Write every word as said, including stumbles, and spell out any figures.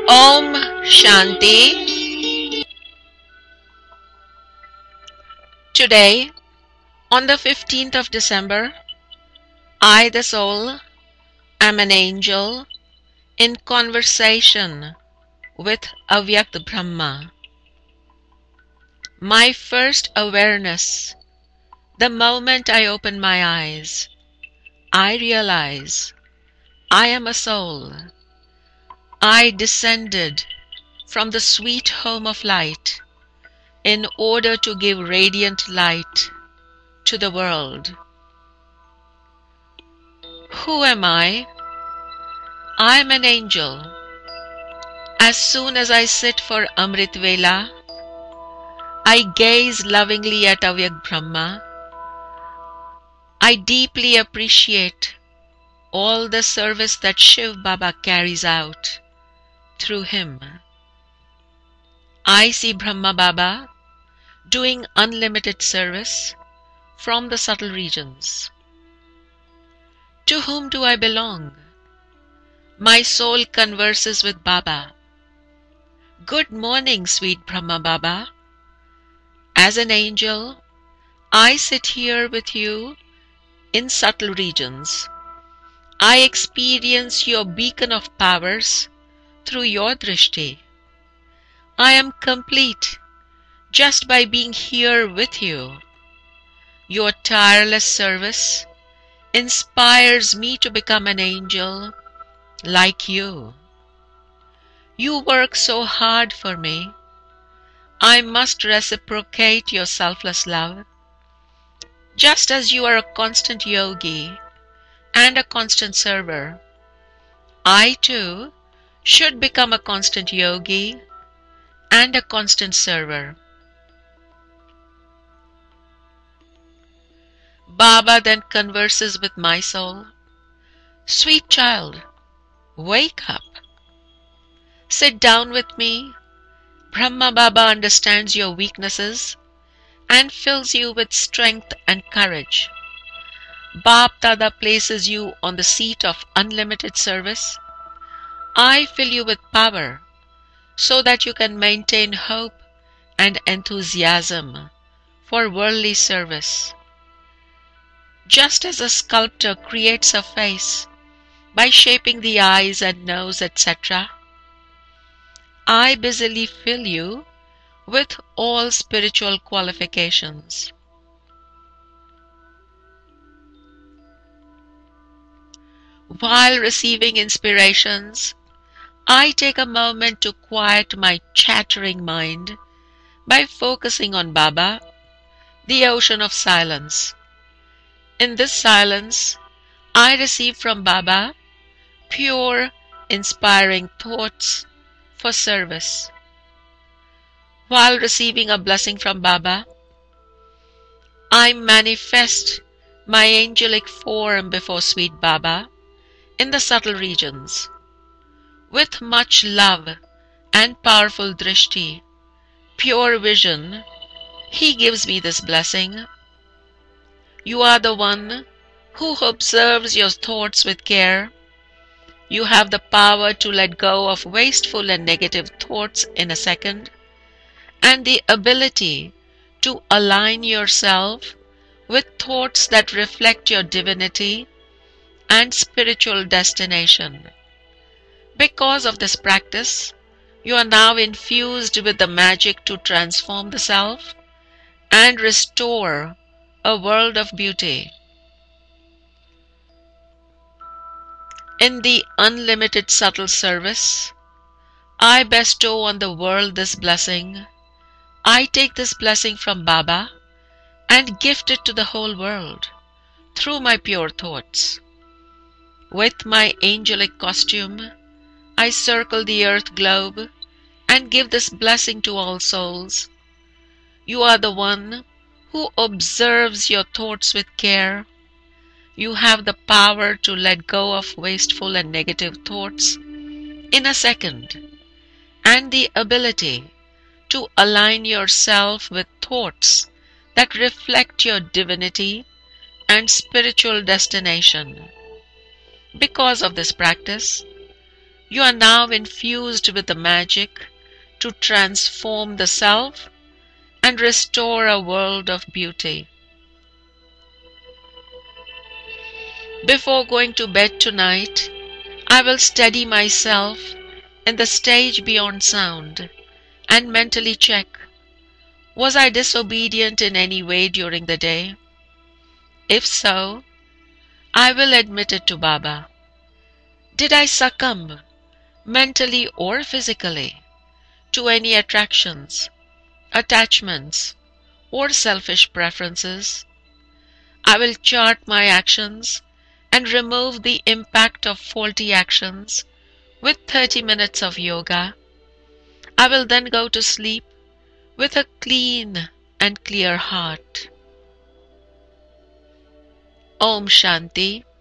Om Shanti. Today, on the fifteenth of December, I, the soul, am an angel in conversation with Avyakt Brahma. My first awareness, the moment I open my eyes, I realize I am a soul. I descended from the sweet home of light in order to give radiant light to the world. Who am I? I am an angel. As soon as I sit for Amrit Vela, I gaze lovingly at Avyakt Brahma. I deeply appreciate all the service that Shiv Baba carries out through him. I see Brahma Baba doing unlimited service from the subtle regions. To whom do I belong? My soul converses with Baba. Good morning, sweet Brahma Baba. As an angel, I sit here with you in subtle regions. I experience your beacon of powers through your drishti. I am complete just by being here with you. Your tireless service inspires me to become an angel like you. You work so hard for me. I must reciprocate your selfless love. Just as you are a constant yogi and a constant server, I too should become a constant yogi and a constant server. Baba then converses with my soul. Sweet child, wake up. Sit down with me. Brahma Baba understands your weaknesses and fills you with strength and courage. Bap Dada places you on the seat of unlimited service. I fill you with power so that you can maintain hope and enthusiasm for worldly service. Just as a sculptor creates a face by shaping the eyes and nose, et cetera, I busily fill you with all spiritual qualifications. While receiving inspirations, I take a moment to quiet my chattering mind by focusing on Baba, the ocean of silence. In this silence, I receive from Baba pure, inspiring thoughts for service. While receiving a blessing from Baba, I manifest my angelic form before sweet Baba in the subtle regions. With much love and powerful drishti, pure vision, he gives me this blessing. You are the one who observes your thoughts with care. You have the power to let go of wasteful and negative thoughts in a second, and the ability to align yourself with thoughts that reflect your divinity and spiritual destination. Because of this practice, you are now infused with the magic to transform the self and restore a world of beauty. In the unlimited subtle service, I bestow on the world this blessing. I take this blessing from Baba and gift it to the whole world through my pure thoughts. With my angelic costume, I circle the earth globe and give this blessing to all souls. You are the one who observes your thoughts with care. You have the power to let go of wasteful and negative thoughts in a second, and the ability to align yourself with thoughts that reflect your divinity and spiritual destination. Because of this practice, You are now infused with the magic to transform the self and restore a world of beauty. Before going to bed tonight, I will steady myself in the stage beyond sound and mentally check, was I disobedient in any way during the day? If so, I will admit it to Baba. Did I succumb, mentally or physically, to any attractions, attachments, or selfish preferences? I will chart my actions and remove the impact of faulty actions with thirty minutes of yoga. I will then go to sleep with a clean and clear heart. Om Shanti.